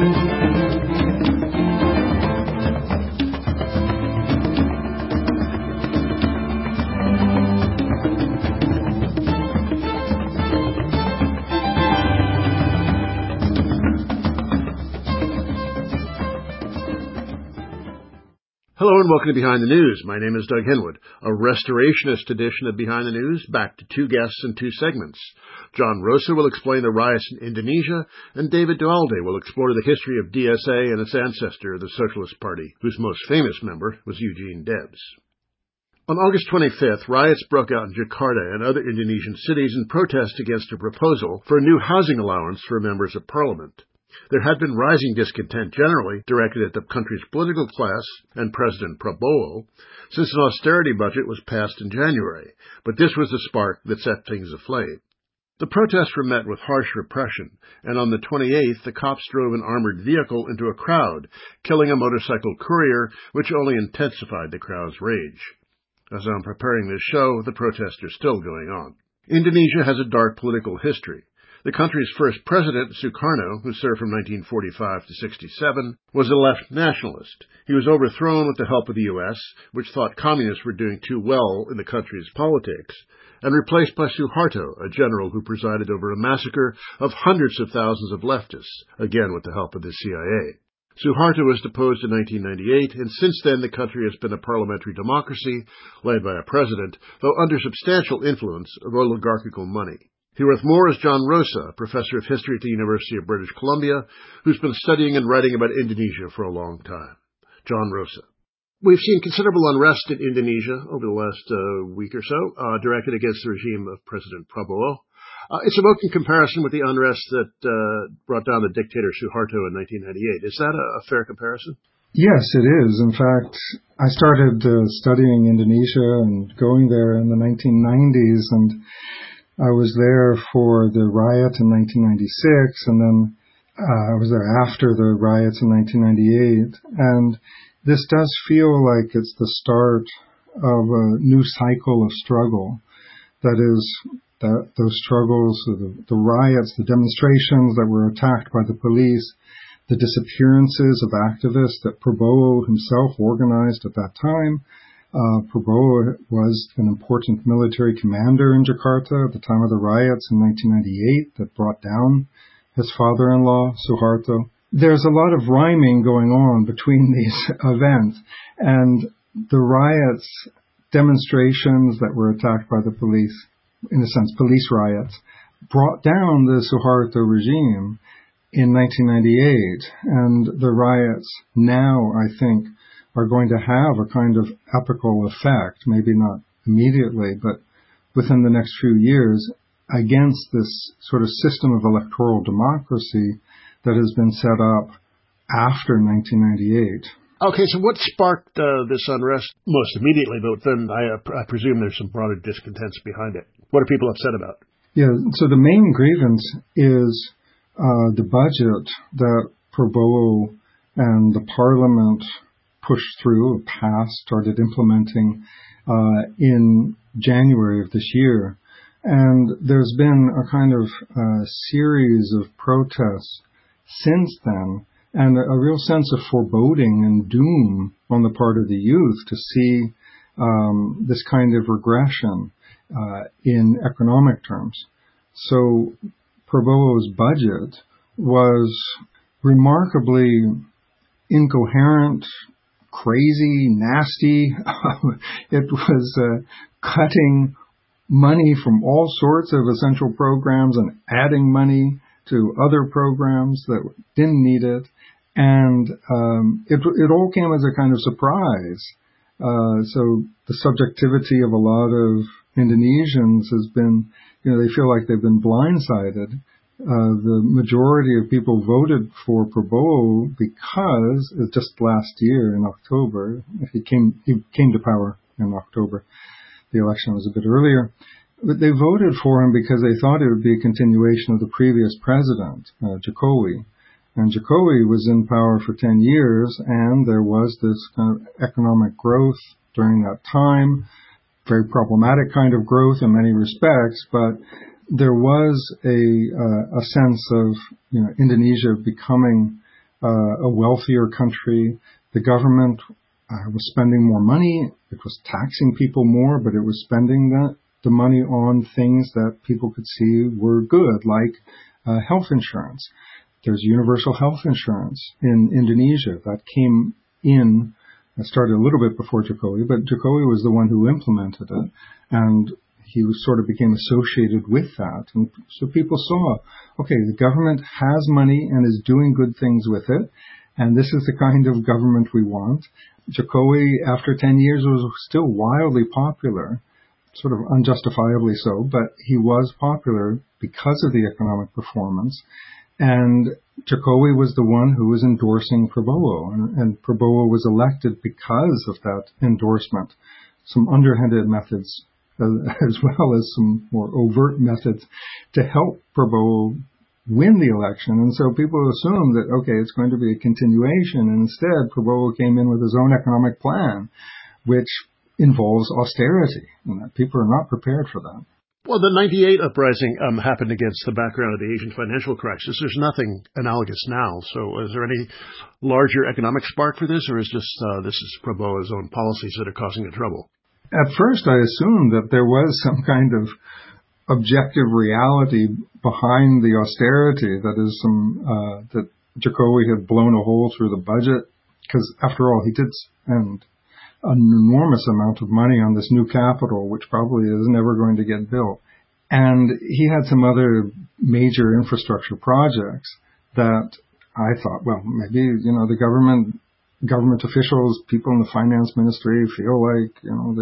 Hello and welcome to Behind the News. My name is Doug Henwood. A restorationist edition of Behind the News, back to two guests and two segments. John Rosa will explain the riots in Indonesia, and David Dualde will explore the history of DSA and its ancestor, the Socialist Party, whose most famous member was Eugene Debs. On August 25th, riots broke out in Jakarta and other Indonesian cities in protest against a proposal for a new housing allowance for members of parliament. There had been rising discontent generally directed at the country's political class and President Prabowo since an austerity budget was passed in January, but this was the spark that set things aflame. The protests were met with harsh repression, and on the 28th, the cops drove an armored vehicle into a crowd, killing a motorcycle courier, which only intensified the crowd's rage. As I'm preparing this show, the protests are still going on. Indonesia has a dark political history. The country's first president, Sukarno, who served from 1945 to 67, was a left nationalist. He was overthrown with the help of the U.S., which thought communists were doing too well in the country's politics, and replaced by Suharto, a general who presided over a massacre of hundreds of thousands of leftists, again with the help of the CIA. Suharto was deposed in 1998, and since then the country has been a parliamentary democracy led by a president, though under substantial influence of oligarchical money. Here with more is John Rosa, professor of history at the University of British Columbia, who's been studying and writing about Indonesia for a long time. John Rosa. We've seen considerable unrest in Indonesia over the last week or so, directed against the regime of President Prabowo. It's evoked in comparison with the unrest that brought down the dictator Suharto in 1998. Is that a fair comparison? Yes, it is. In fact, I started studying Indonesia and going there in the 1990s, and I was there for the riot in 1996, and then I was there after the riots in 1998. And this does feel like it's the start of a new cycle of struggle. That is, that those struggles, the riots, the demonstrations that were attacked by the police, the disappearances of activists that Prabowo himself organized at that time. Prabowo was an important military commander in Jakarta at the time of the riots in 1998 that brought down his father-in-law, Suharto. There's a lot of rhyming going on between these events, and the riots, demonstrations that were attacked by the police, in a sense, police riots, brought down the Suharto regime in 1998, and the riots now, I think, are going to have a kind of epical effect, maybe not immediately, but within the next few years, against this sort of system of electoral democracy that has been set up after 1998. Okay, so what sparked this unrest most immediately, but then I presume there's some broader discontents behind it. What are people upset about? Yeah, so the main grievance is the budget that Prabowo and the parliament pushed through, passed, started implementing in January of this year. And there's been a kind of series of protests since then, and a real sense of foreboding and doom on the part of the youth to see this kind of regression in economic terms. So Prabowo's budget was remarkably incoherent, crazy, nasty. It was cutting money from all sorts of essential programs and adding money to other programs that didn't need it. And it all came as a kind of surprise. So the subjectivity of a lot of Indonesians has been, they feel like they've been blindsided. The majority of people voted for Prabowo because just last year in October, he came to power in October. The election was a bit earlier. But they voted for him because they thought it would be a continuation of the previous president, Jokowi. And Jokowi was in power for 10 years, and there was this kind of economic growth during that time, very problematic kind of growth in many respects, but there was a sense of Indonesia becoming a wealthier country. The government was spending more money. It was taxing people more, but it was spending the money on things that people could see were good, like health insurance. There's universal health insurance in Indonesia that came in. It started a little bit before Jokowi, but Jokowi was the one who implemented it, and he sort of became associated with that. And so people saw, okay, the government has money and is doing good things with it, and this is the kind of government we want. Jokowi, after 10 years, was still wildly popular, sort of unjustifiably so, but he was popular because of the economic performance. And Jokowi was the one who was endorsing Prabowo, and Prabowo was elected because of that endorsement. Some underhanded methods, as well as some more overt methods, to help Prabowo win the election. And so people assumed that, okay, it's going to be a continuation. And instead, Prabowo came in with his own economic plan, which involves austerity. And people are not prepared for that. Well, the 98 uprising happened against the background of the Asian financial crisis. There's nothing analogous now. So is there any larger economic spark for this, or is this is Prabowo's own policies that are causing the trouble? At first, I assumed that there was some kind of objective reality behind the austerity, that is, that Jokowi had blown a hole through the budget, because after all, he did spend an enormous amount of money on this new capital, which probably is never going to get built. And he had some other major infrastructure projects that I thought, well, maybe, the government officials, people in the finance ministry feel like,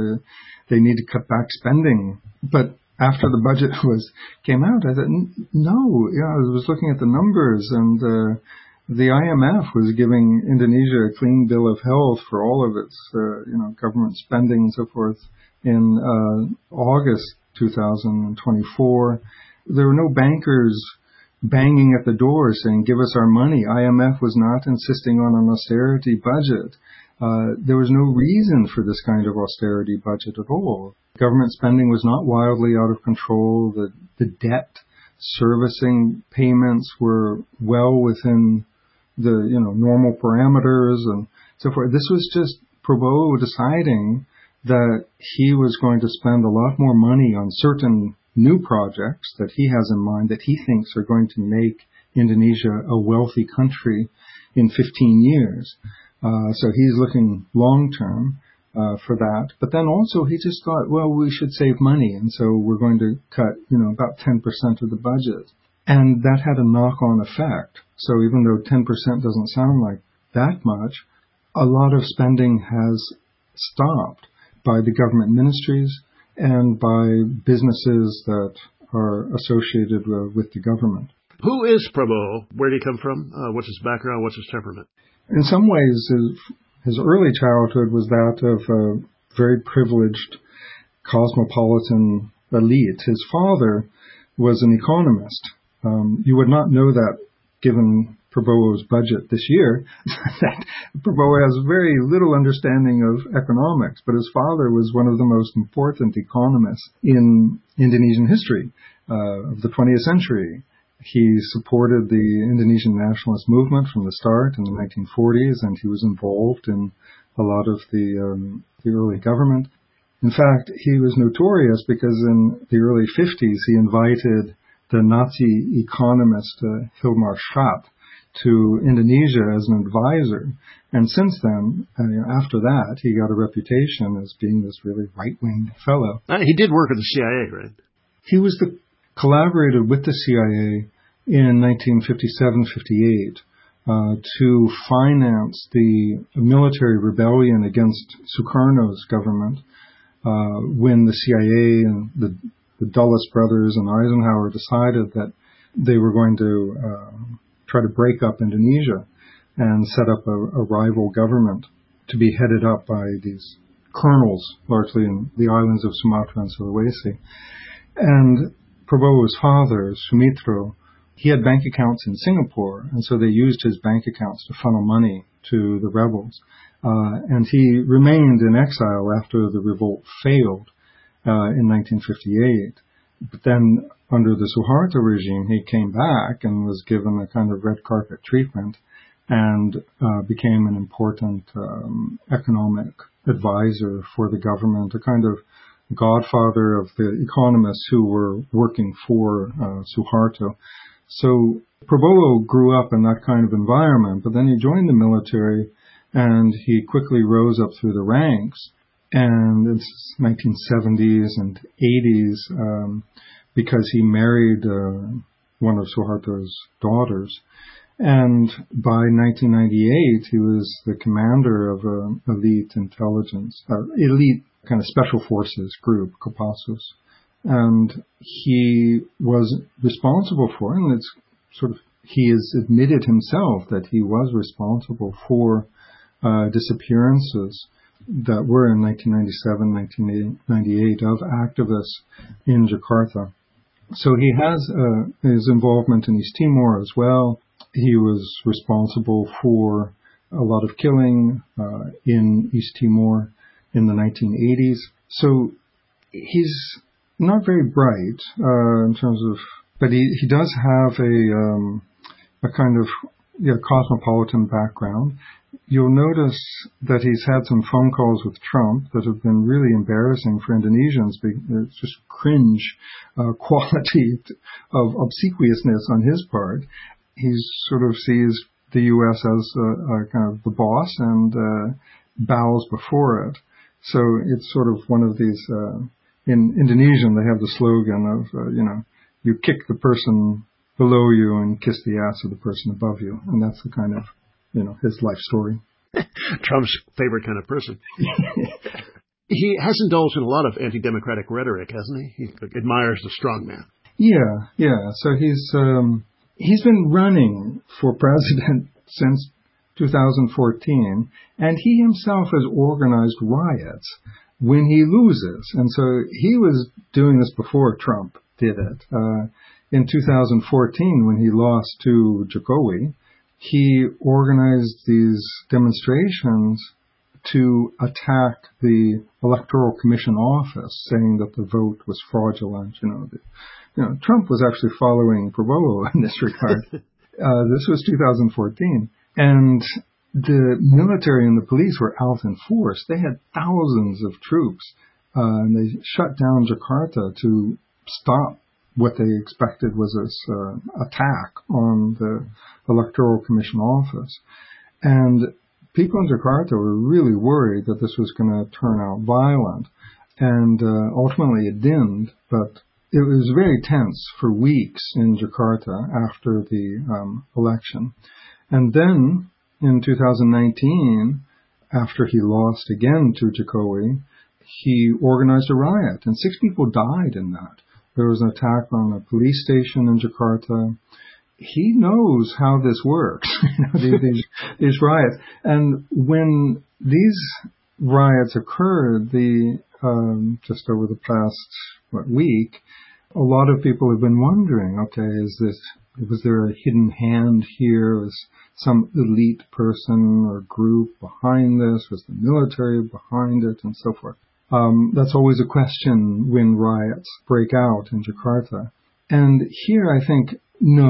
they need to cut back spending. But after the budget came out, I thought, no, I was looking at the numbers, and the IMF was giving Indonesia a clean bill of health for all of its, government spending and so forth in August 2024. There were no bankers banging at the door saying, give us our money. IMF was not insisting on an austerity budget. There was no reason for this kind of austerity budget at all. Government spending was not wildly out of control. The debt servicing payments were well within the normal parameters and so forth. This was just Prabowo deciding that he was going to spend a lot more money on certain new projects that he has in mind that he thinks are going to make Indonesia a wealthy country in 15 years. So he's looking long term for that. But then also he just thought, well, we should save money, and so we're going to cut about 10% of the budget. And that had a knock-on effect. So even though 10% doesn't sound like that much, a lot of spending has stopped by the government ministries and by businesses that are associated with the government. Who is Prabowo? Where did he come from? What's his background? What's his temperament? In some ways, his early childhood was that of a very privileged cosmopolitan elite. His father was an economist. You would not know that given Prabowo's budget this year, that Prabowo has very little understanding of economics, but his father was one of the most important economists in Indonesian history of the 20th century. He supported the Indonesian nationalist movement from the start in the 1940s, and he was involved in a lot of the early government. In fact, he was notorious because in the early 50s he invited the Nazi economist Hilmar Schratt to Indonesia as an advisor. And since then, after that, he got a reputation as being this really right-wing fellow. He did work with the CIA, right? He collaborated with the CIA in 1957-58 to finance the military rebellion against Sukarno's government when the CIA and the Dulles brothers and Eisenhower decided that they were going to try to break up Indonesia and set up a rival government to be headed up by these colonels, largely in the islands of Sumatra and Sulawesi. And Prabowo's father, Sumitro, he had bank accounts in Singapore, and so they used his bank accounts to funnel money to the rebels. And he remained in exile after the revolt failed in 1958. But then under the Suharto regime, he came back and was given a kind of red carpet treatment and became an important economic advisor for the government, a kind of godfather of the economists who were working for Suharto. So Prabowo grew up in that kind of environment, but then he joined the military and he quickly rose up through the ranks. And in the 1970s and 80s, because he married one of Suharto's daughters. And by 1998, he was the commander of an elite intelligence, elite kind of special forces group, Kopassus. And he was responsible for, and it's sort of, he has admitted himself that he was responsible for disappearances that were in 1997, 1998 of activists in Jakarta. So he has his involvement in East Timor as well. He was responsible for a lot of killing in East Timor in the 1980s. So he's not very bright in terms of, but he does have a kind of cosmopolitan background. You'll notice that he's had some phone calls with Trump that have been really embarrassing for Indonesians. It's just cringe quality of obsequiousness on his part. He sort of sees the U.S. as kind of the boss and bows before it. So it's sort of one of these, in Indonesian they have the slogan of, you kick the person below you and kiss the ass of the person above you. And that's the kind of, his life story. Trump's favorite kind of person. He has indulged in a lot of anti-democratic rhetoric, hasn't he? He admires the strong man. Yeah. So he's been running for president since 2014, and he himself has organized riots when he loses. And so he was doing this before Trump did it. In 2014, when he lost to Jokowi, he organized these demonstrations to attack the Electoral Commission office, saying that the vote was fraudulent. Trump was actually following Prabowo in this regard. This was 2014. And the military and the police were out in force. They had thousands of troops, and they shut down Jakarta to stop what they expected was this attack on the Electoral Commission office. And people in Jakarta were really worried that this was going to turn out violent. And ultimately it didn't, but it was very tense for weeks in Jakarta after the election. And then in 2019, after he lost again to Jokowi, he organized a riot, and 6 people died in that. There was an attack on a police station in Jakarta. He knows how this works, these riots. And when these riots occurred, just over the past week, a lot of people have been wondering, was there a hidden hand here? Was some elite person or group behind this? Was the military behind it? And so forth. That's always a question when riots break out in Jakarta. And here I think,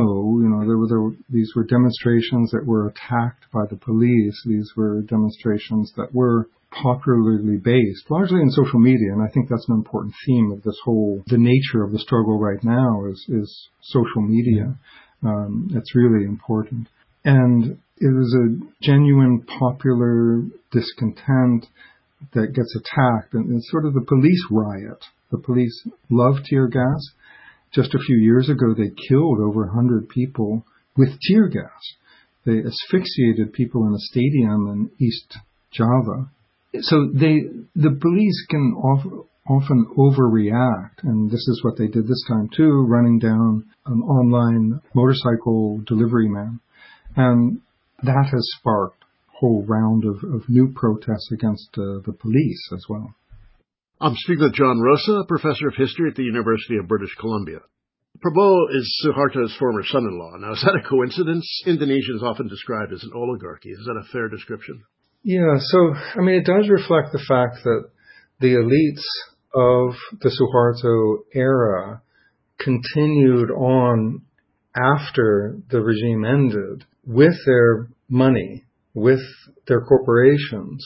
no, these were demonstrations that were attacked by the police. These were demonstrations that were popularly based, largely in social media. And I think that's an important theme of the nature of the struggle right now is social media. It's really important. And it was a genuine popular discontent that gets attacked, and it's sort of the police riot. The police love tear gas. Just a few years ago, they killed over 100 people with tear gas. They asphyxiated people in a stadium in East Java. So the police can often overreact, and this is what they did this time too, running down an online motorcycle delivery man. And that has sparked whole round of new protests against the police as well. I'm speaking with John Rosa, professor of history at the University of British Columbia. Prabowo is Suharto's former son-in-law. Now, is that a coincidence? Indonesia is often described as an oligarchy. Is that a fair description? Yeah, so, it does reflect the fact that the elites of the Suharto era continued on after the regime ended with their money with their corporations,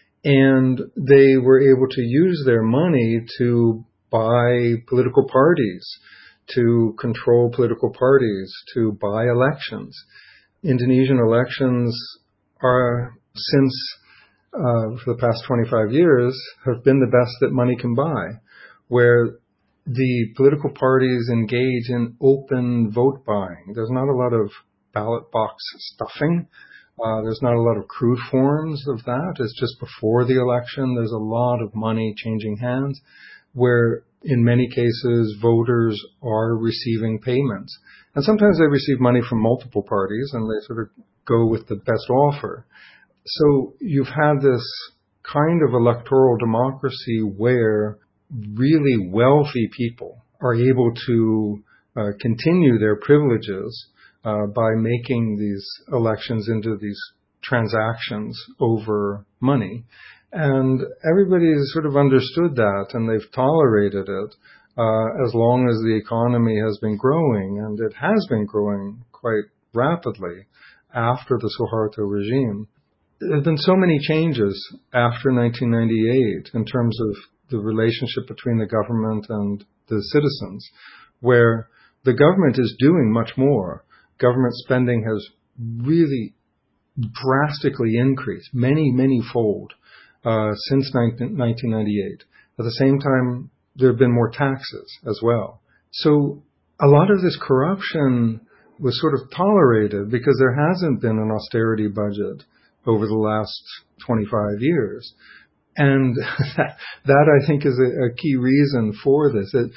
and they were able to use their money to buy political parties, to control political parties, to buy elections. Indonesian elections are, since for the past 25 years, have been the best that money can buy, where the political parties engage in open vote buying. There's not a lot of ballot box stuffing. There's not a lot of crude forms of that. It's just before the election. There's a lot of money changing hands, where in many cases voters are receiving payments. And sometimes they receive money from multiple parties and they sort of go with the best offer. So you've had this kind of electoral democracy where really wealthy people are able to continue their privileges by making these elections into these transactions over money. And everybody has sort of understood that, and they've tolerated it as long as the economy has been growing, and it has been growing quite rapidly after the Suharto regime. There have been so many changes after 1998 in terms of the relationship between the government and the citizens, where the government is doing much more. Government spending has really drastically increased, many fold, since 1998. At the same time, there have been more taxes as well. So a lot of this corruption was sort of tolerated because there hasn't been an austerity budget over the last 25 years. And that I think is a key reason for this, that,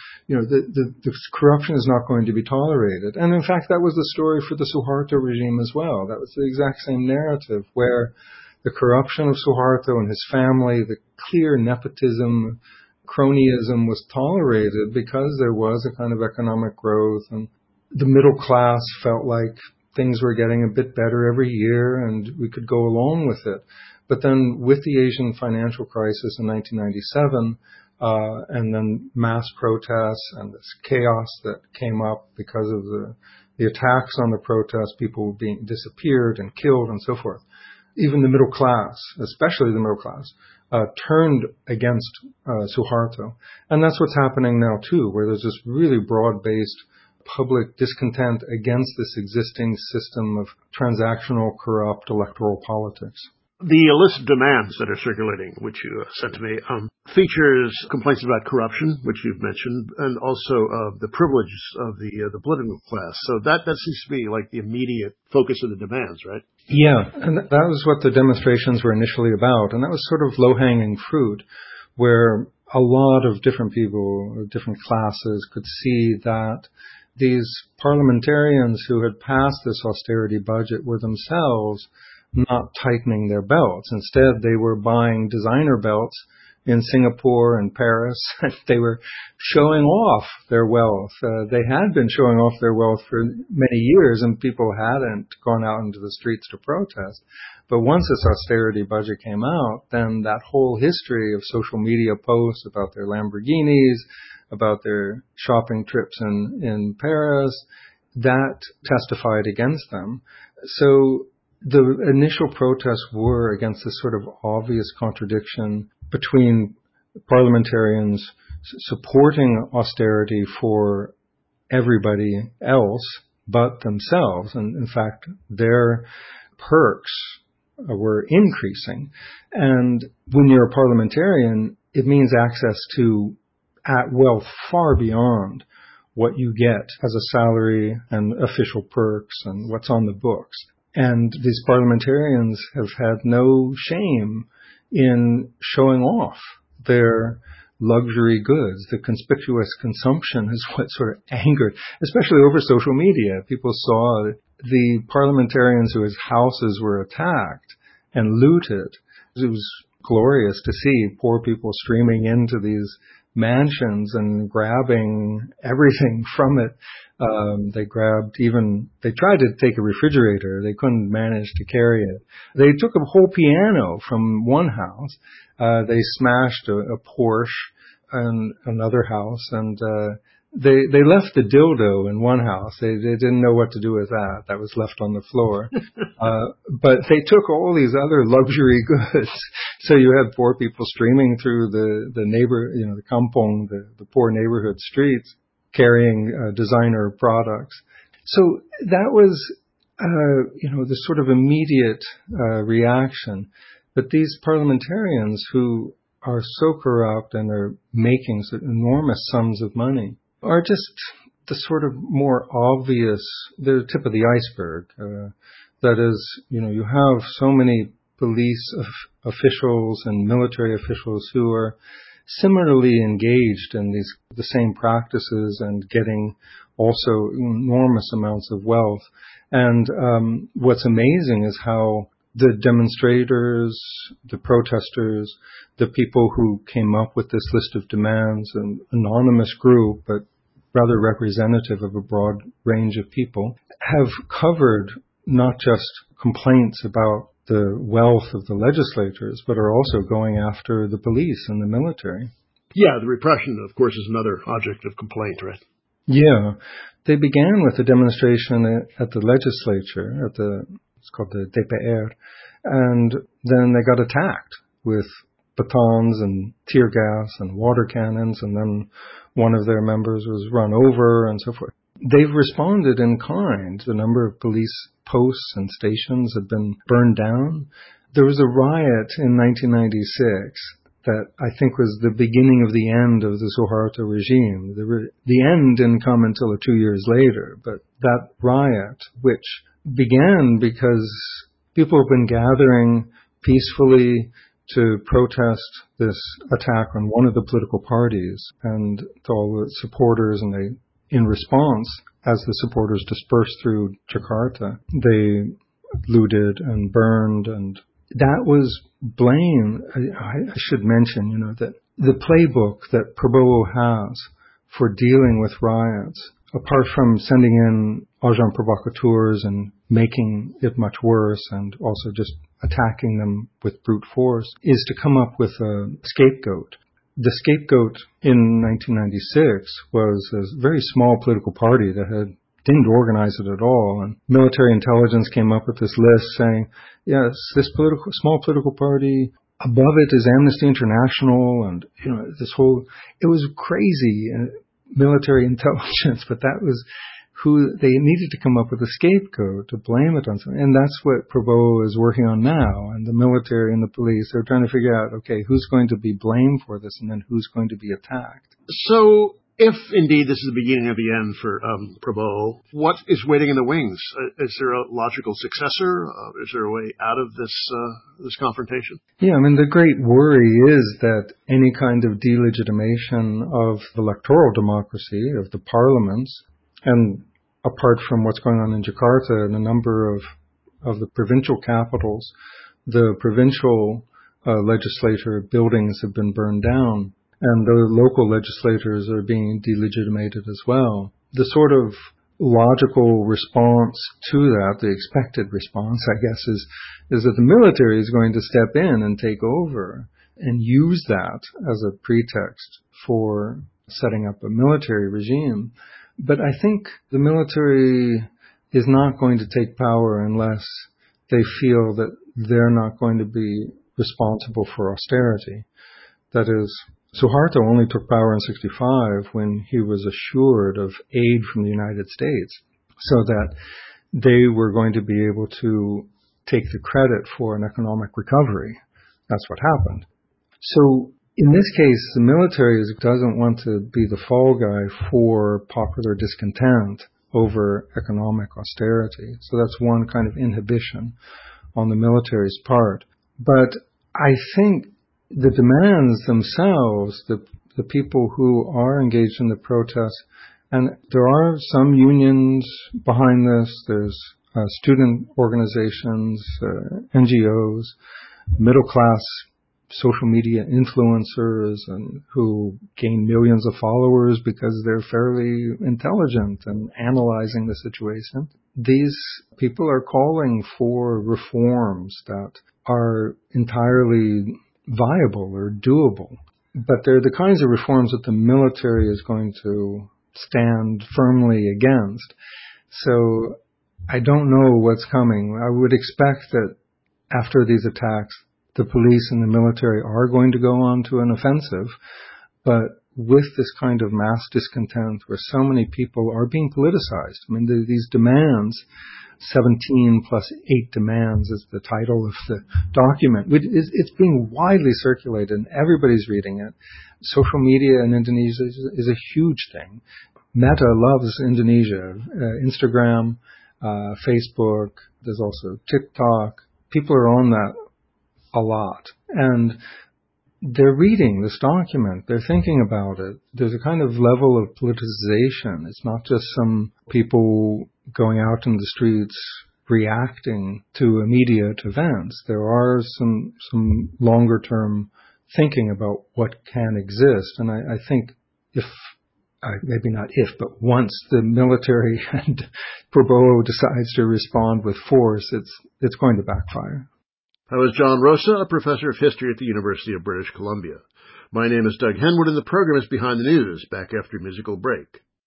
the corruption is not going to be tolerated. And in fact, that was the story for the Suharto regime as well. That was the exact same narrative, where the corruption of Suharto and his family, the clear nepotism, cronyism was tolerated because there was a kind of economic growth, and the middle class felt like things were getting a bit better every year and we could go along with it. But then with the Asian financial crisis in 1997, and then mass protests and this chaos that came up because of the attacks on the protests, people being disappeared and killed and so forth, even the middle class, especially the middle class, turned against Suharto. And that's what's happening now too, where there's this really broad-based public discontent against this existing system of transactional, corrupt electoral politics. The list of demands that are circulating, which you sent to me, features complaints about corruption, which you've mentioned, and also the privileges of the political class. So that seems to be like the immediate focus of the demands, right? Yeah, and that was what the demonstrations were initially about, and that was sort of low-hanging fruit, where a lot of different people, different classes, could see that these parliamentarians who had passed this austerity budget were themselves not tightening their belts. Instead, they were buying designer belts in Singapore and Paris. They were showing off their wealth. They had been showing off their wealth for many years, and people hadn't gone out into the streets to protest. But once this austerity budget came out, then that whole history of social media posts about their Lamborghinis, about their shopping trips in Paris, that testified against them. So the initial protests were against this sort of obvious contradiction between parliamentarians supporting austerity for everybody else but themselves. And in fact, their perks were increasing. And when you're a parliamentarian, it means access to wealth far beyond what you get as a salary and official perks and what's on the books. And these parliamentarians have had no shame in showing off their luxury goods. The conspicuous consumption is what sort of angered, especially over social media. People saw the parliamentarians whose houses were attacked and looted. It was glorious to see poor people streaming into these mansions and grabbing everything from it. They tried to take a refrigerator. They couldn't manage to carry it. They took a whole piano from one house. They smashed a Porsche and another house, and They left the dildo in one house. They didn't know what to do with that. That was left on the floor. But they took all these other luxury goods. So you had poor people streaming through the neighbor, the kampong, the poor neighborhood streets, carrying designer products. So that was, the sort of immediate reaction. But these parliamentarians who are so corrupt and are making enormous sums of money are just the sort of more obvious, they're the tip of the iceberg. That is, you have so many police officials and military officials who are similarly engaged in the same practices and getting also enormous amounts of wealth. And what's amazing is how the demonstrators, the protesters, the people who came up with this list of demands, an anonymous group, but rather representative of a broad range of people, have covered not just complaints about the wealth of the legislators, but are also going after the police and the military. Yeah, the repression, of course, is another object of complaint, right? Yeah. They began with a demonstration at the legislature, it's called the DPR, and then they got attacked with batons and tear gas and water cannons, and then one of their members was run over and so forth. They've responded in kind. The number of police posts and stations have been burned down. There was a riot in 1996 that I think was the beginning of the end of the Suharto regime. The end didn't come until 2 years later, but that riot, which began because people have been gathering peacefully to protest this attack on one of the political parties, and all the supporters, and in response, as the supporters dispersed through Jakarta, they looted and burned, and that was blame. I should mention, that the playbook that Prabowo has for dealing with riots, apart from sending in agents provocateurs and making it much worse and also just attacking them with brute force, is to come up with a scapegoat. The scapegoat in 1996 was a very small political party that didn't organize it at all. And military intelligence came up with this list saying, yes, this small political party, above it is Amnesty International, and it was crazy military intelligence, but that was who they needed to come up with a scapegoat to blame it on something. And that's what Prabowo is working on now. And the military and the police, they're trying to figure out, okay, who's going to be blamed for this, and then who's going to be attacked. So if indeed this is the beginning of the end for Prabowo, what is waiting in the wings? Is there a logical successor? Is there a way out of this confrontation? Yeah, the great worry is that any kind of delegitimation of electoral democracy, of the parliaments, and apart from what's going on in Jakarta and a number of the provincial capitals, the provincial legislature buildings have been burned down, and the local legislators are being delegitimated as well. The sort of logical response to that, the expected response, I guess, is that the military is going to step in and take over and use that as a pretext for setting up a military regime. But I think the military is not going to take power unless they feel that they're not going to be responsible for austerity. That is, Suharto only took power in 1965 when he was assured of aid from the United States, so that they were going to be able to take the credit for an economic recovery. That's what happened. So in this case, the military doesn't want to be the fall guy for popular discontent over economic austerity. So that's one kind of inhibition on the military's part. But I think the demands themselves, the people who are engaged in the protests, and there are some unions behind this, there's student organizations, NGOs, middle-class social media influencers and who gain millions of followers because they're fairly intelligent and analyzing the situation. These people are calling for reforms that are entirely viable or doable. But they're the kinds of reforms that the military is going to stand firmly against. So I don't know what's coming. I would expect that after these attacks, the police and the military are going to go on to an offensive, but with this kind of mass discontent where so many people are being politicized. I mean, these demands, 17 plus 8 demands is the title of the document. It's being widely circulated and everybody's reading it. Social media in Indonesia is a huge thing. Meta loves Indonesia. Instagram, Facebook, there's also TikTok. People are on that a lot. And they're reading this document. They're thinking about it. There's a kind of level of politicization. It's not just some people going out in the streets reacting to immediate events. There are some longer term thinking about what can exist. And I think maybe not if, but once the military and Prabowo decides to respond with force, it's going to backfire. That was John Rosa, a professor of history at the University of British Columbia. My name is Doug Henwood, and the program is Behind the News, back after a musical break.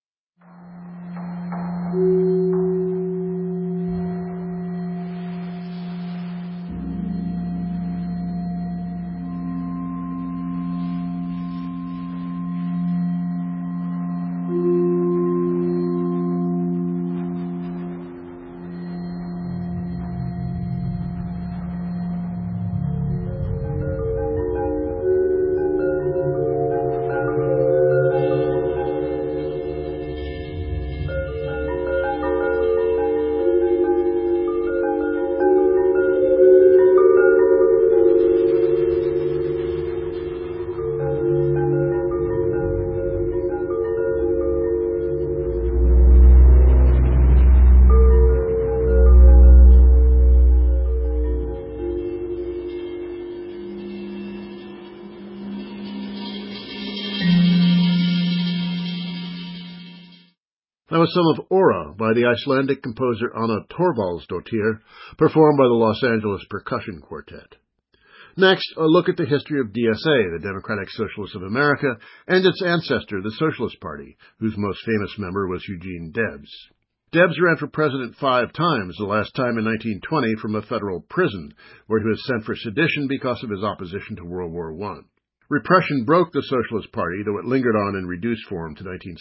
That was some of Aura by the Icelandic composer Anna Thorvaldsdóttir, performed by the Los Angeles Percussion Quartet. Next, a look at the history of DSA, the Democratic Socialists of America, and its ancestor, the Socialist Party, whose most famous member was Eugene Debs. Debs ran for president 5 times, the last time in 1920 from a federal prison, where he was sent for sedition because of his opposition to World War I. Repression broke the Socialist Party, though it lingered on in reduced form to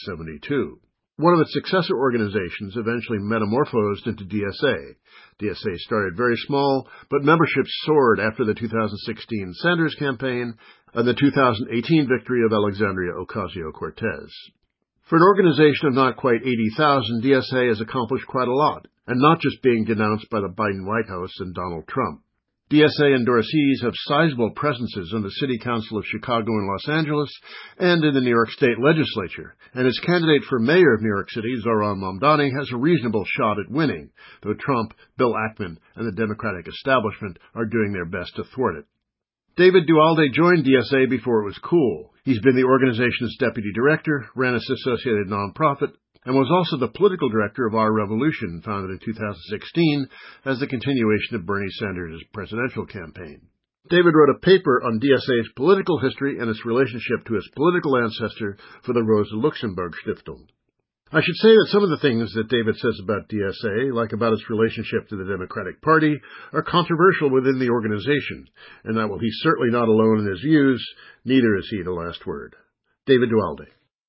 1972. One of its successor organizations eventually metamorphosed into DSA. DSA started very small, but membership soared after the 2016 Sanders campaign and the 2018 victory of Alexandria Ocasio-Cortez. For an organization of not quite 80,000, DSA has accomplished quite a lot, and not just being denounced by the Biden White House and Donald Trump. DSA endorsees have sizable presences in the City Council of Chicago and Los Angeles and in the New York State Legislature, and its candidate for mayor of New York City, Zohran Mamdani, has a reasonable shot at winning, though Trump, Bill Ackman, and the Democratic establishment are doing their best to thwart it. David Dualde joined DSA before it was cool. He's been the organization's deputy director, ran its associated nonprofit, and was also the political director of Our Revolution, founded in 2016 as the continuation of Bernie Sanders' presidential campaign. David wrote a paper on DSA's political history and its relationship to its political ancestor for the Rosa Luxemburg Stiftung. I should say that some of the things that David says about DSA, like about its relationship to the Democratic Party, are controversial within the organization, and that while he's certainly not alone in his views, neither is he the last word. David Dualde.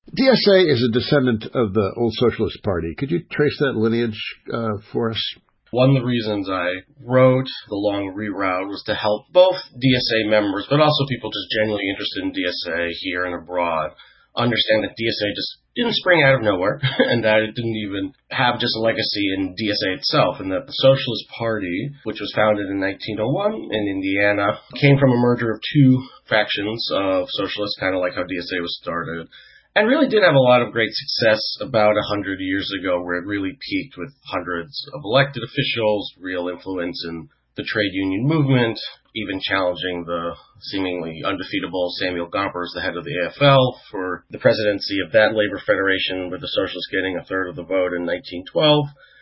DSA is a descendant of the old Socialist Party. Could you trace that lineage for us? One of the reasons I wrote the long reroute was to help both DSA members, but also people just genuinely interested in DSA here and abroad, understand that DSA just didn't spring out of nowhere, and that it didn't even have just a legacy in DSA itself, and that the Socialist Party, which was founded in 1901 in Indiana, came from a merger of 2 factions of socialists, kind of like how DSA was started. And really did have a lot of great success about 100 years ago, where it really peaked with hundreds of elected officials, real influence in the trade union movement, even challenging the seemingly undefeatable Samuel Gompers, the head of the AFL, for the presidency of that labor federation, with the socialists getting a third of the vote in 1912.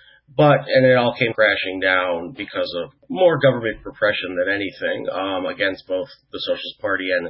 And it all came crashing down because of more government repression than anything, against both the Socialist Party and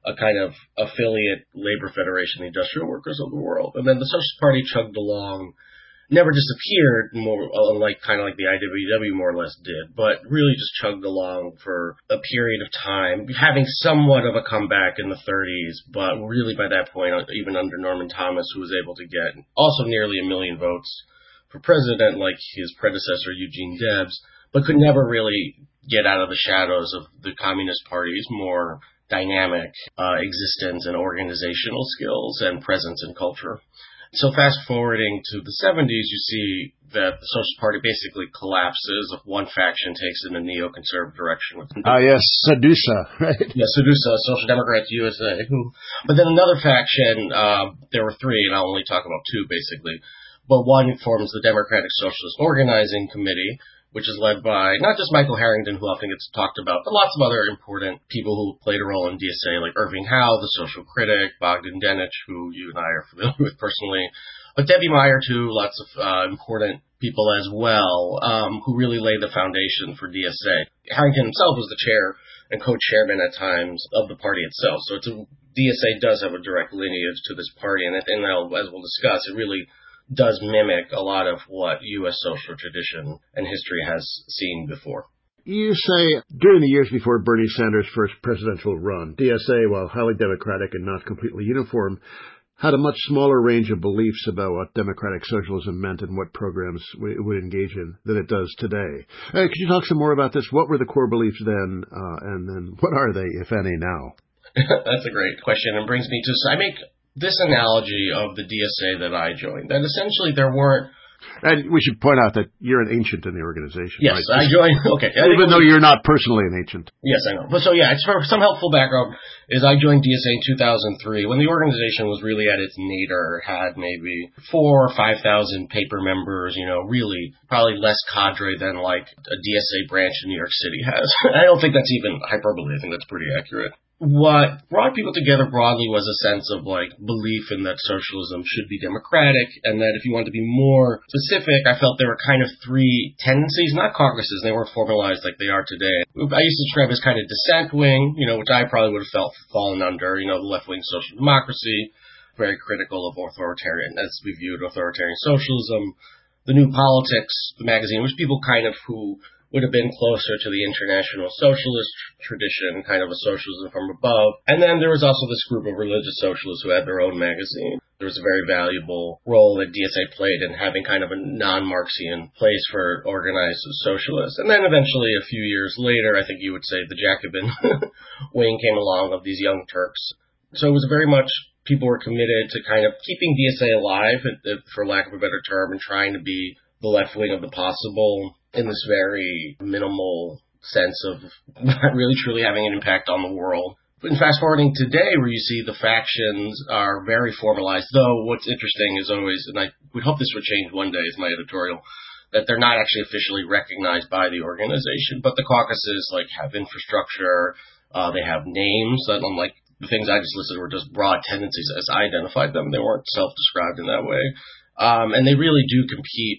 a kind of affiliate labor federation, the industrial workers of the world. And then the Socialist Party chugged along, never disappeared, more unlike kind of like the IWW more or less did, but really just chugged along for a period of time, having somewhat of a comeback in the 30s, but really by that point, even under Norman Thomas, who was able to get also nearly 1 million votes for president like his predecessor Eugene Debs, but could never really get out of the shadows of the Communist Party's more dynamic existence and organizational skills and presence in culture. So fast forwarding to the 70s, you see that the Socialist Party basically collapses. One faction takes in a neoconservative direction. Yes, SEDUSA, right? Yeah, SEDUSA, Social Democrats USA. But then another faction, there were three, and I'll only talk about two basically. But one forms the Democratic Socialist Organizing Committee, which is led by not just Michael Harrington, who often gets talked about, but lots of other important people who played a role in DSA, like Irving Howe, the social critic, Bogdan Denich, who you and I are familiar with personally, but Debbie Meyer, too, lots of important people as well, who really laid the foundation for DSA. Harrington himself was the chair and co-chairman at times of the party itself, so DSA does have a direct lineage to this party, and as we'll discuss, it really does mimic a lot of what U.S. social tradition and history has seen before. You say, during the years before Bernie Sanders' first presidential run, DSA, while highly democratic and not completely uniform, had a much smaller range of beliefs about what democratic socialism meant and what programs it would engage in than it does today. Could you talk some more about this? What were the core beliefs then, and then what are they, if any, now? That's a great question, and brings me to, I make this analogy of the DSA that I joined, that essentially there weren't... And we should point out that you're an ancient in the organization, yes, right? I joined, okay. Even though you're not personally an ancient. Yes, I know. But so yeah, it's for some helpful background, is I joined DSA in 2003, when the organization was really at its nadir, had maybe 4,000 or 5,000 paper members, really probably less cadre than like a DSA branch in New York City has. I don't think that's even hyperbole, I think that's pretty accurate. What brought people together broadly was a sense of belief in that socialism should be democratic, and that if you want to be more specific, I felt there were kind of three tendencies, not caucuses, they weren't formalized like they are today. I used to describe as kind of dissent wing, which I probably would have felt fallen under, the left-wing social democracy, very critical of authoritarian, as we viewed authoritarian socialism. The New Politics, the magazine, which people kind of who would have been closer to the international socialist tradition, kind of a socialism from above. And then there was also this group of religious socialists who had their own magazine. There was a very valuable role that DSA played in having kind of a non-Marxian place for organized socialists. And then eventually, a few years later, I think you would say the Jacobin wing came along of these young Turks. So it was very much people were committed to kind of keeping DSA alive, for lack of a better term, and trying to be the left wing of the possible in this very minimal sense of not really truly having an impact on the world. And fast forwarding today, where you see the factions are very formalized, though what's interesting is always, and I would hope this would change one day, is my editorial, that they're not actually officially recognized by the organization, but the caucuses have infrastructure, they have names that, unlike the things I just listed, were just broad tendencies as I identified them. They weren't self-described in that way. And they really do compete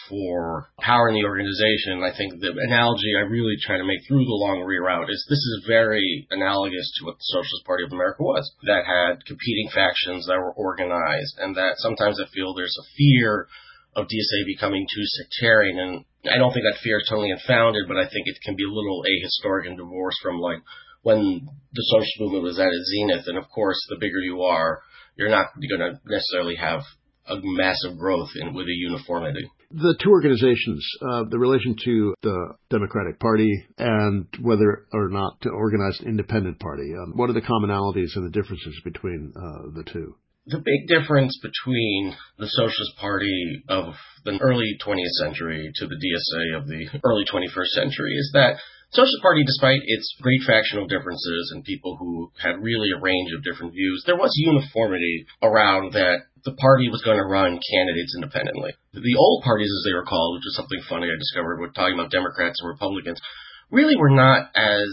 for power in the organization. I think the analogy I really try to make through the long reroute is this is very analogous to what the Socialist Party of America was, that had competing factions that were organized, and that sometimes I feel there's a fear of DSA becoming too sectarian. And I don't think that fear is totally unfounded, but I think it can be a little ahistoric and divorced from when the socialist movement was at its zenith. And of course, the bigger you are, you're not going to necessarily have a massive growth with a uniformity. The two organizations, the relation to the Democratic Party and whether or not to organize an independent party, what are the commonalities and the differences between the two? The big difference between the Socialist Party of the early 20th century to the DSA of the early 21st century is that Socialist Party, despite its great factional differences and people who had really a range of different views, there was uniformity around that the party was going to run candidates independently. The old parties, as they were called, which is something funny I discovered when talking about Democrats and Republicans, really were not as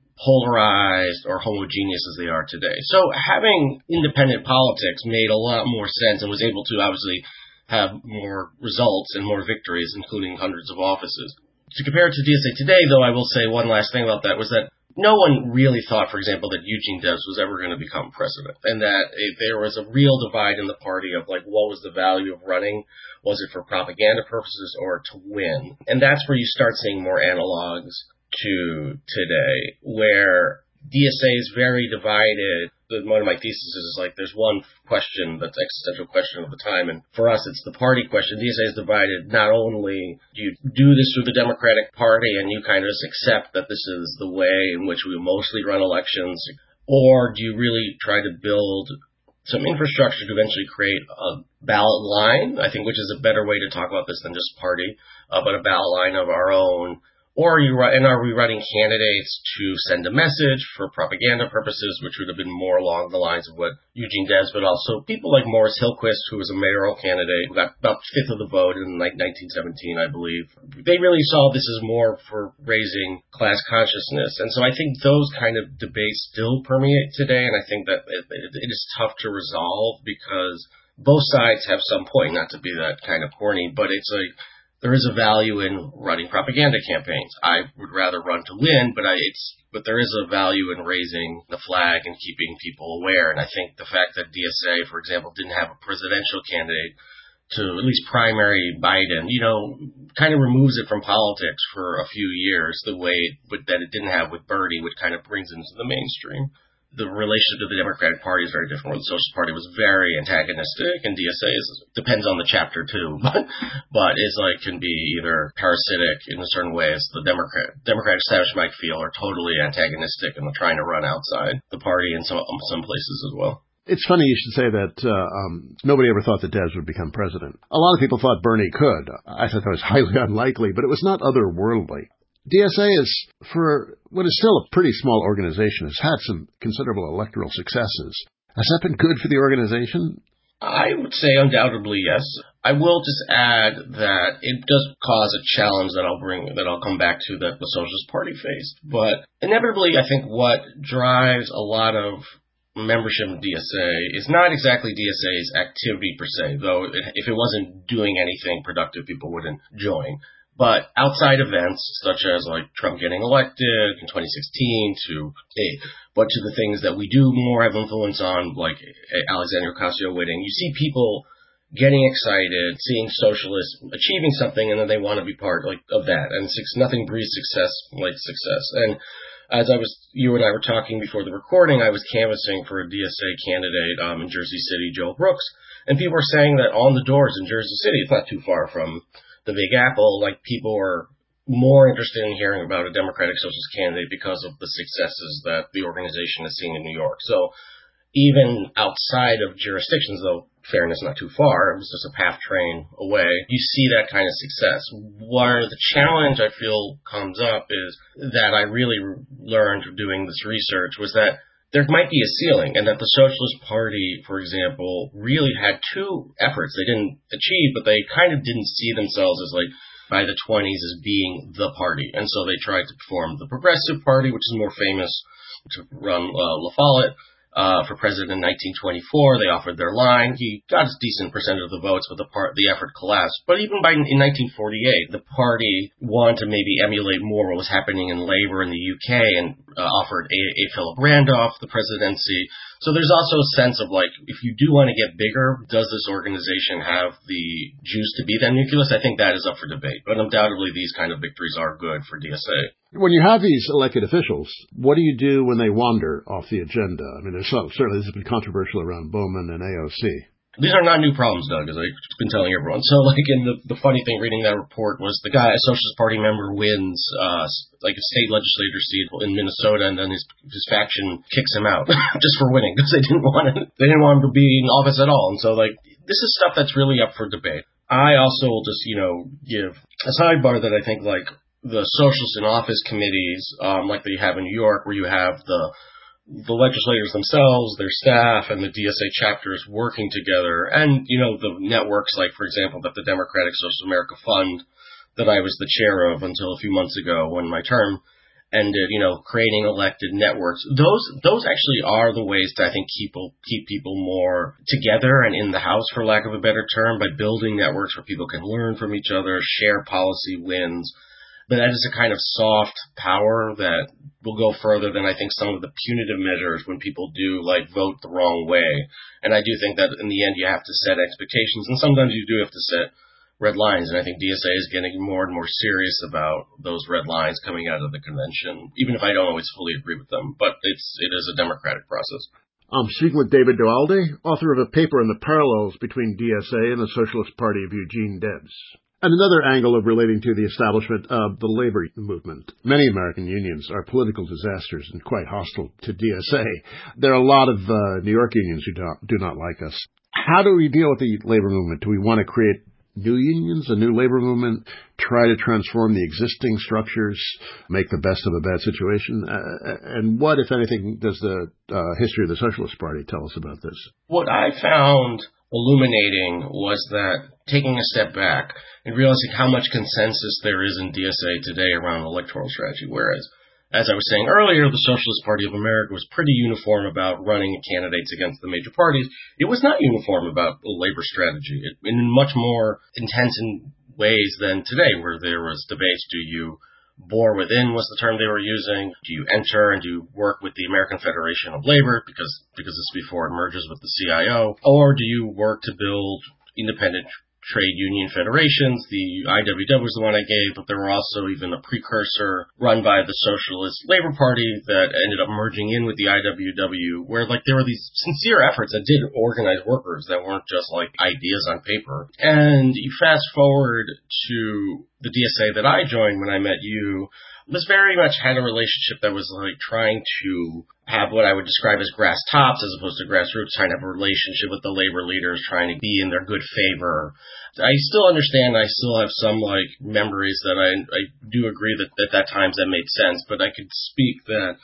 polarized or homogeneous as they are today. So having independent politics made a lot more sense and was able to obviously have more results and more victories, including hundreds of offices. To compare it to DSA today, though, I will say one last thing about that was that no one really thought, for example, that Eugene Debs was ever going to become president, and that there was a real divide in the party of like, what was the value of running? Was it for propaganda purposes or to win? And that's where you start seeing more analogs to today, where DSA is very divided. One of my theses is like there's one question that's existential question of the time, and for us it's the party question. DSA is divided. Not only do you do this through the Democratic Party and you kind of just accept that this is the way in which we mostly run elections, or do you really try to build some infrastructure to eventually create a ballot line, I think, which is a better way to talk about this than just party, but a ballot line of our own. Or are we running candidates to send a message for propaganda purposes, which would have been more along the lines of what Eugene Debs, but also people like Morris Hillquist, who was a mayoral candidate, who got about a fifth of the vote in like 1917, I believe. They really saw this as more for raising class consciousness. And so I think those kind of debates still permeate today, and I think that it is tough to resolve because both sides have some point, not to be that kind of corny, but it's like, there is a value in running propaganda campaigns. I would rather run to win, but there is a value in raising the flag and keeping people aware. And I think the fact that DSA, for example, didn't have a presidential candidate to at least primary Biden, kind of removes it from politics for a few years the way that it didn't have with Bernie, which kind of brings it into the mainstream. The relationship to the Democratic Party is very different, where the Socialist Party was very antagonistic, and DSA depends on the chapter too, but is like, can be either parasitic in a certain way as the Democratic establishment might feel, or totally antagonistic and trying to run outside the party in some places as well. It's funny you should say that nobody ever thought that Debs would become president. A lot of people thought Bernie could. I thought that was highly unlikely, but it was not otherworldly. DSA is, for what is still a pretty small organization, has had some considerable electoral successes. Has that been good for the organization? I would say undoubtedly yes. I will just add that it does cause a challenge that I'll come back to that the Socialist Party faced. But inevitably, I think what drives a lot of membership of DSA is not exactly DSA's activity per se, though if it wasn't doing anything productive, people wouldn't join. But outside events, such as like Trump getting elected in 2016, but to the things that we do more have influence on, like Alexandria Ocasio winning, you see people getting excited, seeing socialists achieving something, and then they want to be part of that. And nothing breeds success like success. And as you and I were talking before the recording, I was canvassing for a DSA candidate in Jersey City, Joe Brooks, and people were saying that on the doors in Jersey City, it's not too far from the Big Apple, like people are more interested in hearing about a Democratic Socialist candidate because of the successes that the organization is seeing in New York. So even outside of jurisdictions, though fairness not too far, it was just a PATH train away, you see that kind of success. Where the challenge I feel comes up is that I really learned doing this research was that there might be a ceiling, and that the Socialist Party, for example, really had two efforts they didn't achieve, but they kind of didn't see themselves as like by the 20s as being the party. And so they tried to form the Progressive Party, which is more famous, to run La Follette for president in 1924. They offered their line. He got a decent percentage of the votes, but the effort collapsed. But even in 1948, the party wanted to maybe emulate more what was happening in Labour in the UK and offered A. Philip Randolph the presidency. So there's also a sense of like, if you do want to get bigger, does this organization have the juice to be that nucleus? I think that is up for debate. But undoubtedly, these kind of victories are good for DSA. When you have these elected officials, what do you do when they wander off the agenda? I mean, certainly this has been controversial around Bowman and AOC. These are not new problems, Doug, as I've been telling everyone. So, the funny thing reading that report was the guy, a Socialist Party member, wins, a state legislator seat in Minnesota, and then his faction kicks him out just for winning because they didn't want him to be in office at all. And so, this is stuff that's really up for debate. I also will just, give a sidebar that I think, the Socialist in Office committees, like they have in New York, where you have the legislators themselves, their staff, and the DSA chapters working together, and, the networks, like, for example, that the Democratic Social America Fund that I was the chair of until a few months ago when my term ended, creating elected networks. Those actually are the ways to, I think, keep people more together and in the house, for lack of a better term, by building networks where people can learn from each other, share policy wins. But that is a kind of soft power that will go further than I think some of the punitive measures when people do vote the wrong way. And I do think that in the end you have to set expectations, and sometimes you do have to set red lines. And I think DSA is getting more and more serious about those red lines coming out of the convention, even if I don't always fully agree with them. But it is a democratic process. I'm speaking with David Duhalde, author of a paper on the parallels between DSA and the Socialist Party of Eugene Debs. And another angle of relating to the establishment of the labor movement. Many American unions are political disasters and quite hostile to DSA. There are a lot of New York unions who do not like us. How do we deal with the labor movement? Do we want to create new unions, a new labor movement, try to transform the existing structures, make the best of a bad situation? And what, if anything, does the history of the Socialist Party tell us about this? What I found illuminating was that taking a step back and realizing how much consensus there is in DSA today around electoral strategy, whereas, as I was saying earlier, the Socialist Party of America was pretty uniform about running candidates against the major parties. It was not uniform about labor strategy in much more intense ways than today, where there was debates. Do you bore within was the term they were using? Do you enter and do you work with the American Federation of Labor because it's before it merges with the CIO? Or do you work to build independent trade union federations? The IWW was the one I gave, but there were also even a precursor run by the Socialist Labor Party that ended up merging in with the IWW, where there were these sincere efforts that did organize workers that weren't just ideas on paper. And you fast forward to the DSA that I joined when I met you, was very much had a relationship that was trying to have what I would describe as grass tops as opposed to grassroots, trying to have a relationship with the labor leaders, trying to be in their good favor. I still understand, I still have some memories that I do agree that at times that made sense, but I could speak that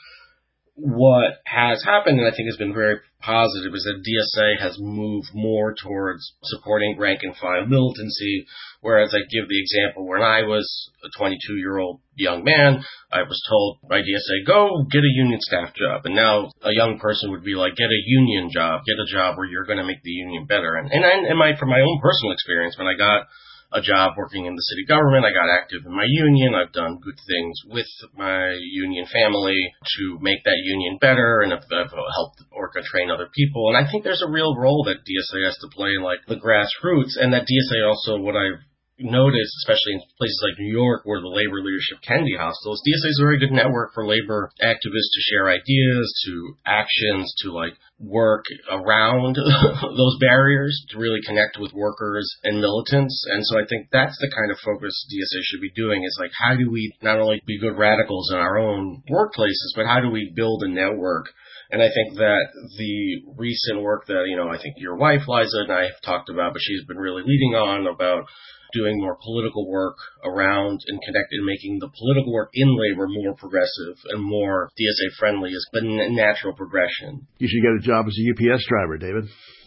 what has happened, and I think has been very positive, is that DSA has moved more towards supporting rank and file militancy, whereas I give the example when I was a 22-year-old young man, I was told by DSA, go get a union staff job. And now a young person would be get a union job, get a job where you're going to make the union better. And from my own personal experience, when I got a job working in the city government, I got active in my union. I've done good things with my union family to make that union better, and I've helped Orca train other people. And I think there's a real role that DSA has to play in the grassroots, and that DSA also, what I've noticed, especially in places like New York where the labor leadership can be hostile, is DSA is a very good network for labor activists to share ideas, to actions, to work around those barriers, to really connect with workers and militants. And so I think that's the kind of focus DSA should be doing, is how do we not only be good radicals in our own workplaces, but how do we build a network? And I think that the recent work that, I think your wife, Liza, and I have talked about, but she's been really leading on about doing more political work around and making the political work in labor more progressive and more DSA friendly is the natural progression. You should get a job as a UPS driver, David.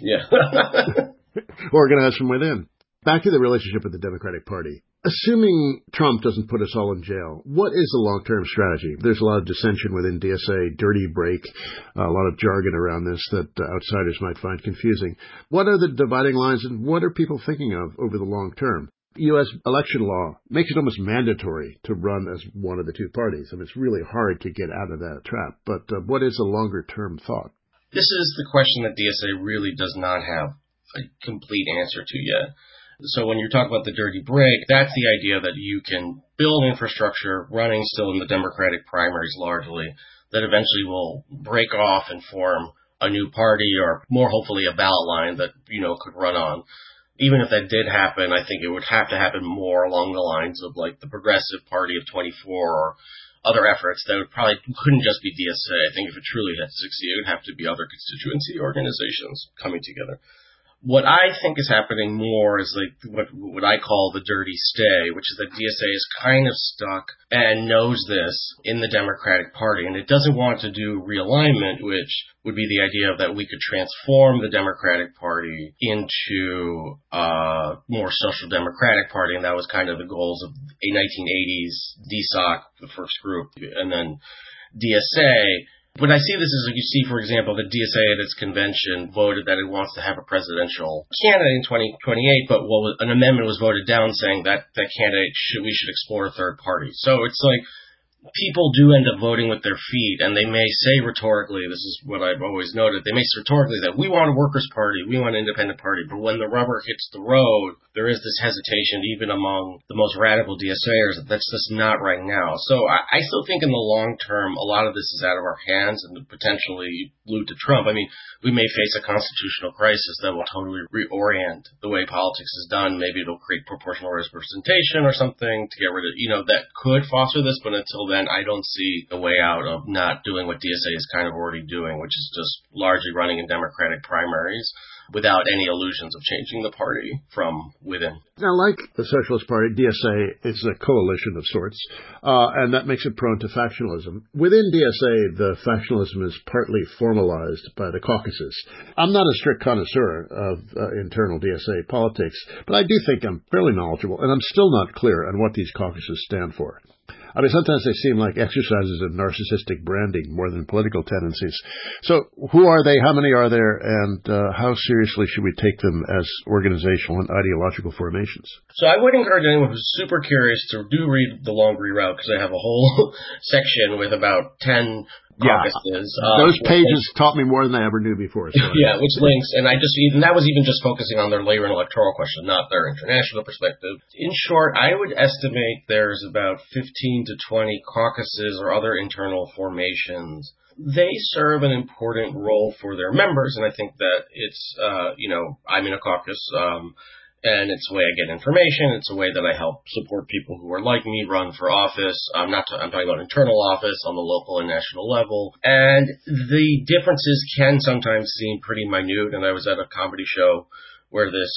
Yeah. Organize from within. Back to the relationship with the Democratic Party. Assuming Trump doesn't put us all in jail, what is the long-term strategy? There's a lot of dissension within DSA, dirty break, a lot of jargon around this that outsiders might find confusing. What are the dividing lines, and what are people thinking of over the long term? U.S. election law makes it almost mandatory to run as one of the two parties. I mean, it's really hard to get out of that trap. But what is the longer-term thought? This is the question that DSA really does not have a complete answer to yet. So when you talk about the dirty break, that's the idea that you can build infrastructure running still in the Democratic primaries largely that eventually will break off and form a new party, or more hopefully a ballot line that, could run on. Even if that did happen, I think it would have to happen more along the lines of the Progressive Party of 24 or other efforts that couldn't just be DSA. I think if it truly had to succeed, it would have to be other constituency organizations coming together. What I think is happening more is what I call the dirty stay, which is that DSA is kind of stuck and knows this in the Democratic Party, and it doesn't want to do realignment, which would be the idea that we could transform the Democratic Party into a more social democratic party, and that was kind of the goals of a 1980s DSOC, the first group, and then DSA. But I see this as, like, you see, for example, the DSA at its convention voted that it wants to have a presidential candidate in 2028, but an amendment was voted down saying that candidate we should explore a third party. So it's like, people do end up voting with their feet, and they may say rhetorically, this is what I've always noted, they may say rhetorically that we want a workers' party, we want an independent party, but when the rubber hits the road, there is this hesitation even among the most radical DSAers that that's just not right now. So I still think in the long term, a lot of this is out of our hands and potentially glued to Trump. I mean, we may face a constitutional crisis that will totally reorient the way politics is done. Maybe it'll create proportional representation or something to get rid of, that could foster this, but until then, I don't see a way out of not doing what DSA is kind of already doing, which is just largely running in Democratic primaries without any illusions of changing the party from within. Now, like the Socialist Party, DSA is a coalition of sorts, and that makes it prone to factionalism. Within DSA, the factionalism is partly formalized by the caucuses. I'm not a strict connoisseur of internal DSA politics, but I do think I'm fairly knowledgeable, and I'm still not clear on what these caucuses stand for. I mean, sometimes they seem like exercises in narcissistic branding more than political tendencies. So who are they? How many are there? And how seriously should we take them as organizational and ideological formations? So I would encourage anyone who's super curious to do read the long reroute, because I have a whole section with about 10 caucuses. Those pages taught me more than I ever knew before. So. Yeah, which links, and that was even just focusing on their labor and electoral question, not their international perspective. In short, I would estimate there's about 15 to 20 caucuses or other internal formations. They serve an important role for their members, and I think that it's, I'm in a caucus, and it's a way I get information. It's a way that I help support people who are like me run for office. I'm talking about internal office on the local and national level. And the differences can sometimes seem pretty minute. And I was at a comedy show where this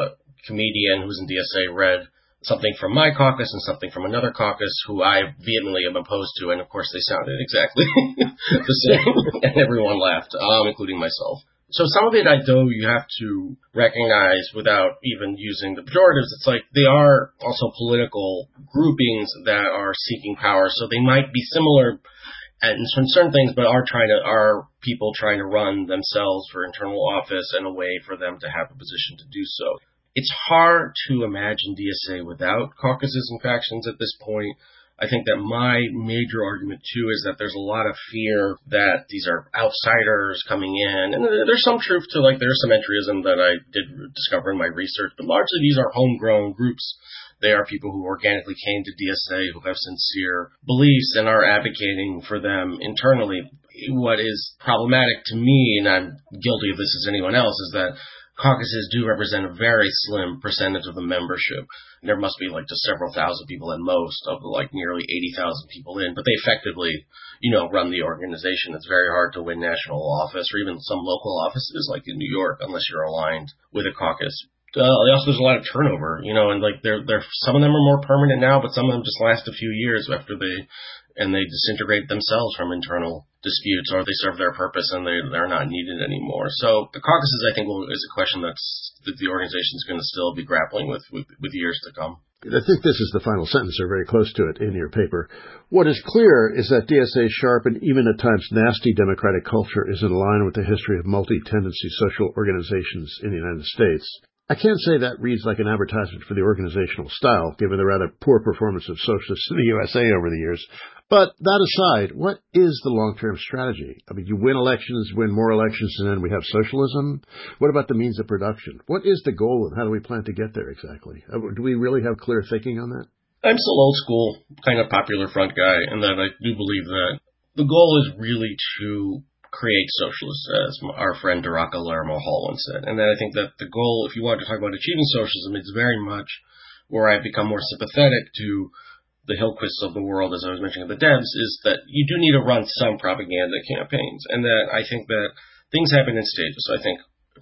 comedian who's in DSA read something from my caucus and something from another caucus who I vehemently am opposed to. And of course, they sounded exactly the same. And everyone laughed, including myself. So some of it, you have to recognize without even using the pejoratives. It's like they are also political groupings that are seeking power. So they might be similar in certain things, but are people trying to run themselves for internal office and a way for them to have a position to do so. It's hard to imagine DSA without caucuses and factions at this point. I think that my major argument, too, is that there's a lot of fear that these are outsiders coming in. And there's some truth to, there's some entryism that I did discover in my research. But largely, these are homegrown groups. They are people who organically came to DSA, who have sincere beliefs and are advocating for them internally. What is problematic to me, and I'm guilty of this as anyone else, is that caucuses do represent a very slim percentage of the membership. There must be just several thousand people at most of the nearly 80,000 people in, but they effectively, run the organization. It's very hard to win national office or even some local offices like in New York unless you're aligned with a caucus. Also, there's a lot of turnover, and they're some of them are more permanent now, but some of them just last a few years after they disintegrate themselves from internal disputes, or they serve their purpose and they're not needed anymore. So the caucuses, I think, is a question that the organization is going to still be grappling with years to come. I think this is the final sentence, or very close to it, in your paper. What is clear is that DSA's sharp and even at times nasty democratic culture is in line with the history of multi-tendency social organizations in the United States. I can't say that reads like an advertisement for the organizational style, given the rather poor performance of socialists in the USA over the years. But that aside, what is the long-term strategy? I mean, you win more elections, and then we have socialism. What about the means of production? What is the goal, and how do we plan to get there exactly? Do we really have clear thinking on that? I'm still old school, kind of popular front guy, and that I do believe that the goal is really to create socialists, as our friend Duraka Lermo Hall once said. And then I think that the goal, if you want to talk about achieving socialism, it's very much where I've become more sympathetic to the Hillquists of the world, as I was mentioning, the Debs, is that you do need to run some propaganda campaigns. And that I think that things happen in stages. So I think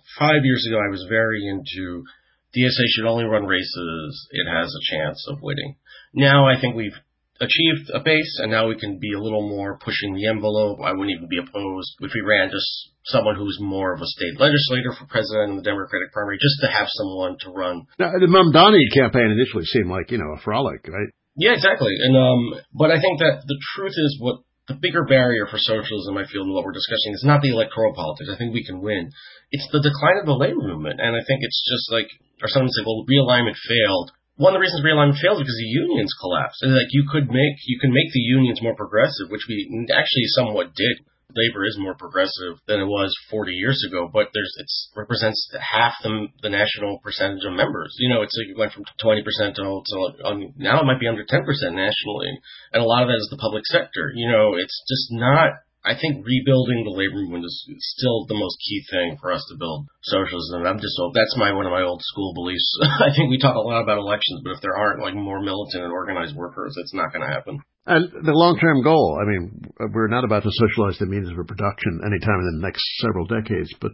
5 years ago, I was very into DSA should only run races. It has a chance of winning. Now I think we've achieved a base, and now we can be a little more pushing the envelope. I wouldn't even be opposed if we ran just someone who's more of a state legislator for president in the Democratic primary, just to have someone to run. Now, the Mamdani campaign initially seemed like, a frolic, right? Yeah, exactly. And but I think that the truth is what the bigger barrier for socialism, I feel, in what we're discussing is not the electoral politics. I think we can win. It's the decline of the labor movement. And I think it's just like, or someone said, well, realignment failed. One of the reasons realignment failed is because the unions collapsed. And like you can make the unions more progressive, which we actually somewhat did. Labor is more progressive than it was 40 years ago, but it represents half the national percentage of members. It's like it went from 20% to now it might be under 10% nationally, and a lot of that is the public sector. It's just not. I think rebuilding the labor movement is still the most key thing for us to build socialism. That's one of my old school beliefs. I think we talk a lot about elections, but if there aren't like more militant and organized workers, it's not going to happen. And the long-term goal, I mean, we're not about to socialize the means of production anytime in the next several decades, but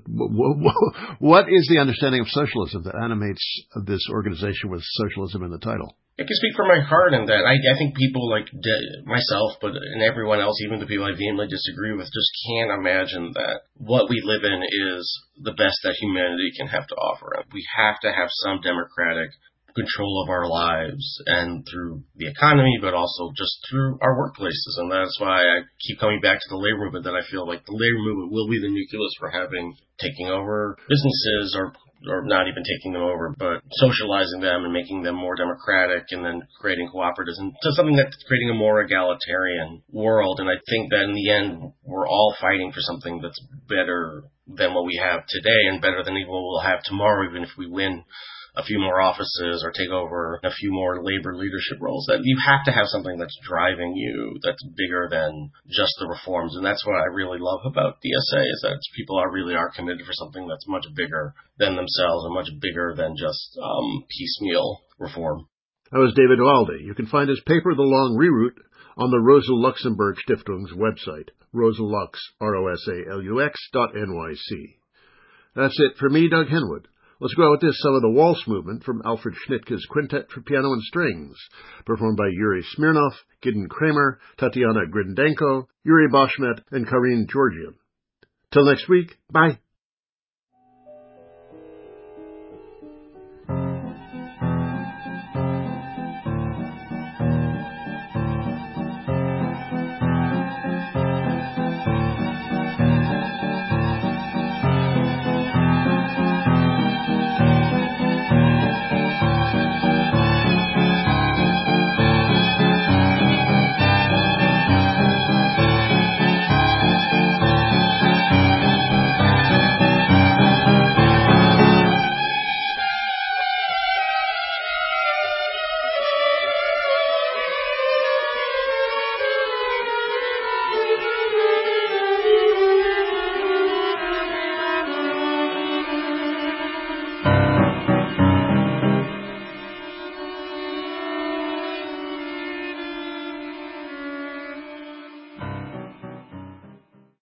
what is the understanding of socialism that animates this organization with socialism in the title? I can speak from my heart in that. I think people like myself, and everyone else, even the people I vehemently disagree with, just can't imagine that what we live in is the best that humanity can have to offer. We have to have some democratic control of our lives, and through the economy, but also just through our workplaces. And that's why I keep coming back to the labor movement, that I feel like the labor movement will be the nucleus for taking over businesses, or not even taking them over, but socializing them and making them more democratic, and then creating cooperatives and to something that's creating a more egalitarian world. And I think that in the end, we're all fighting for something that's better than what we have today, and better than even what we'll have tomorrow, even if we win a few more offices or take over a few more labor leadership roles. That you have to have something that's driving you, that's bigger than just the reforms. And that's what I really love about DSA, is that people are committed for something that's much bigger than themselves and much bigger than just piecemeal reform. That was David Waalde. You can find his paper, The Long Reroute, on the Rosa Luxemburg Stiftung's website, rosalux, rosalux.nyc. That's it for me, Doug Henwood. Let's go out with this, some of the Waltz Movement from Alfred Schnittke's Quintet for Piano and Strings, performed by Yuri Smirnov, Gideon Kramer, Tatiana Grindenko, Yuri Bashmet, and Karine Georgian. Till next week, bye.